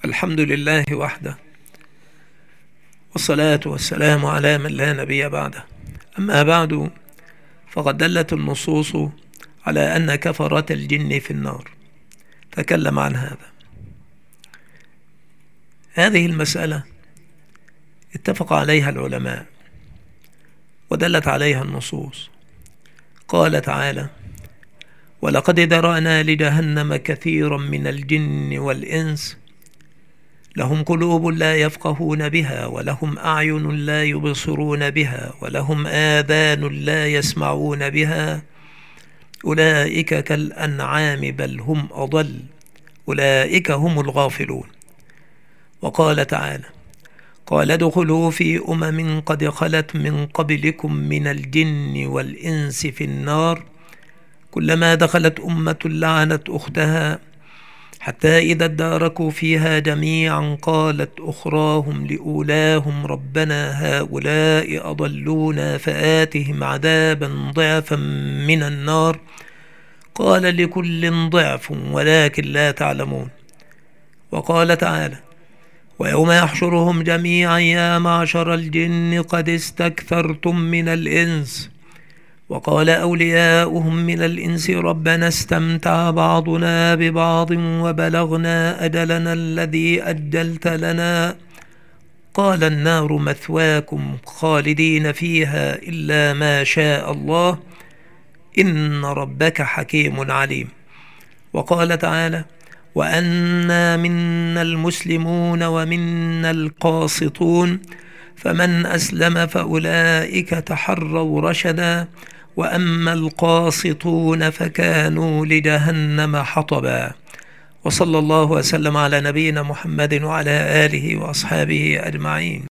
الحمد لله وحده، والصلاة والسلام على من لا نبي بعده. أما بعد، فقد دلت النصوص على أن كفرة الجن في النار. تكلم عن هذه المسألة اتفق عليها العلماء ودلت عليها النصوص. قال تعالى: ولقد ذرأنا لجهنم كثيرا من الجن والإنس لهم قلوب لا يفقهون بها، ولهم أعين لا يبصرون بها، ولهم آذان لا يسمعون بها، أولئك كالأنعام بل هم أضل، أولئك هم الغافلون. وقال تعالى: قال ادخلوا في قد خلت من قبلكم من الجن والإنس في النار كلما دخلت أمة لعنت أختها حتى إذا اداركوا فيها جميعا قالت أخراهم لأولاهم ربنا هؤلاء أضلونا فآتهم عذابا ضعفا من النار قال لكل ضعف ولكن لا تعلمون. وقال تعالى: ويوم يحشرهم جميعا يا معشر الجن قد استكثرتم من الإنس وقال أولياؤهم من الإنس ربنا استمتع بعضنا ببعض وبلغنا أجلنا الذي أجلت لنا قال النار مثواكم خالدين فيها إلا ما شاء الله إن ربك حكيم عليم. وقال تعالى: وأنا منا المسلمون ومنا القاسطون فمن أسلم فأولئك تحروا رشدا وأما القاسطون فكانوا لجهنم حطبا. وصلى الله وسلم على نبينا محمد وعلى آله وأصحابه أجمعين.